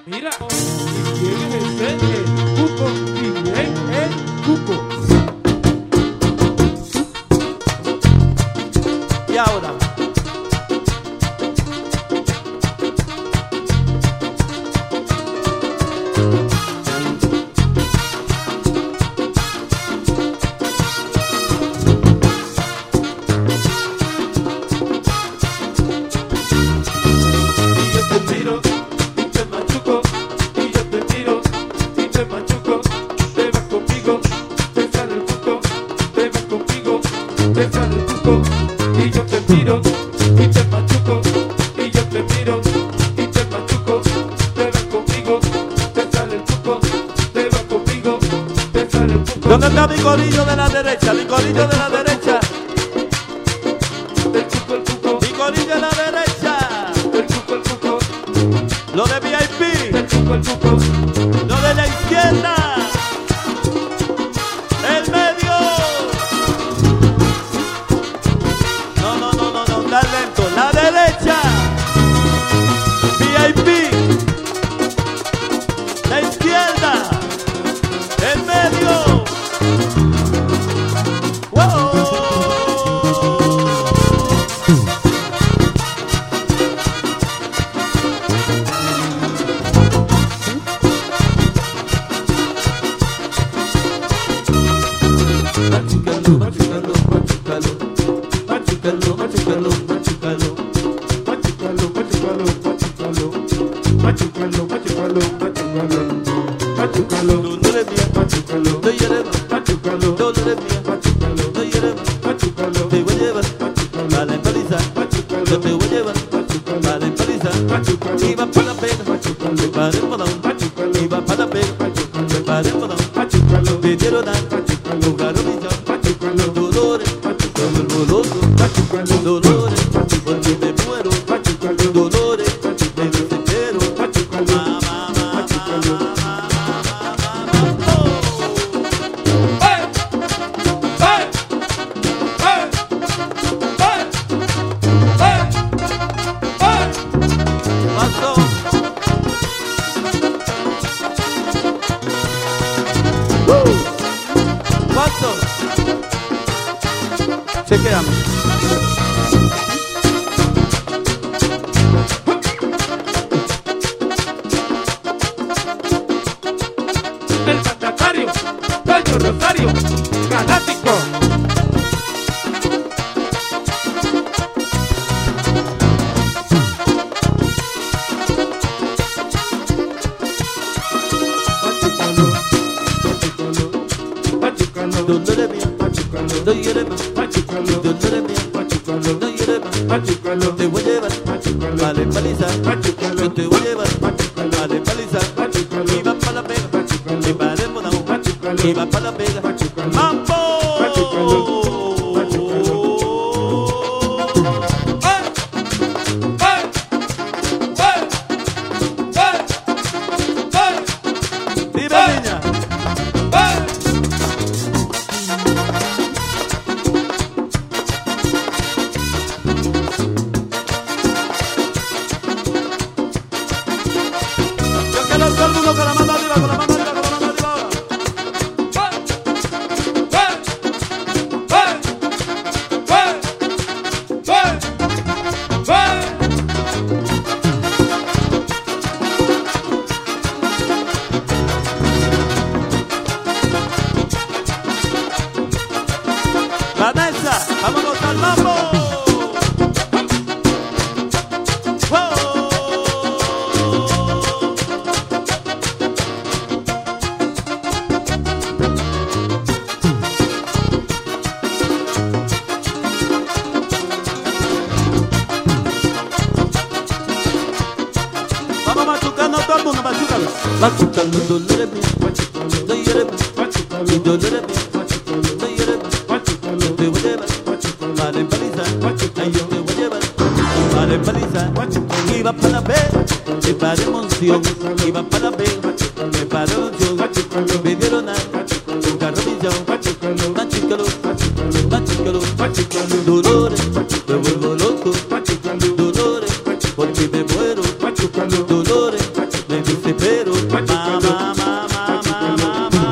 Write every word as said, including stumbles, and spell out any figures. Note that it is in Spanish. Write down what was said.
Mira, y quieren ser el cuco y bien el cuco. Y ahora y yo te miro y te machuco, y yo te miro y te machuco, te vas conmigo, te sale el cuco, te vas conmigo, te sale el cuco. ¿dónde está mi corillo de la derecha? Mi corillo de la derecha. El cuco, el cuco, Mi corillo de la derecha. el cuco, el cuco, Lo de V I P. el cuco, el cuco, Lo de la izquierda. El medio. No, no, no, no, no, está lento. La derecha. V I P. La izquierda. El medio. ¡Wow! machucalo, machucalo, machucalo, machucalo, machucalo, machucalo, machucalo, machucalo, machucalo, machucalo, machucalo, machucalo, machucalo, Tú no eres mía, machucalo, tú eres mía, machucalo, tú no eres mía, machucalo, tú eres mía. machucalo, Te voy a llevar machucalo, a la empaliza, machucalo, yo te voy a llevar machucalo, a la empaliza. machucalo, Y va para la pega, machucalo, me paré por down. machucalo, Y va para la pega, me paré por down. machucalo, Me dieron dar, machucalo, jugaron mi chao. machucalo, Dolores, como el moloso. machucalo, Dolores, porque me muero. machucalo, Dolores, me desespero. machucalo, Ma, ma, ma, machucalo. ma, ma, ma, ma, ma, ma, oh. ¡Ay! ¡Ay! ¡Ay! ¡Ay! ¡Ay! ¡Ay! Pasó. ¿Cuánto? Chequeame. El mandatario, Toño Rosario, galáctico. Machucalo, machucalo, Dolores mía, machucalo, no hieres más. machucalo, Dolores mía, machucalo, no hieres más. machucalo, Te voy a llevar machucalo, a la empaliza. machucalo, Yo te voy a llevar machucalo, a la empaliza. machucalo, Y va para la pega, me paré por down. machucalo, Y va para la pega. machucalo, ¡Mambo! Machucalo, machucalo. ¡Ay! ¡Ay! ¡Ay! ¡Ay! ¡Ay! Dime, niña. ¡Ay! Yo quiero todo el mundo con la mano arriba, con la mano arriba, con la mano arriba ahora. Vanessa, vámonos al mambo. Vamos machucando todo el mundo, machucalo. Machucalo, dolores mías, no hieres más. Y dolores mías, no hieres más. Yo te voy a llevar a la empaliza. Ay, yo te voy a llevar a la empaliza. Iba para la B, me paré emoción. Iba para la B, me paré emoción. Me dieron a un carro millón. Machucalo, machucalo, dolores, me vuelvo loco. Dolores, porque me muero. Dolores, me dice pero, mamá, mamá, mamá, mamá.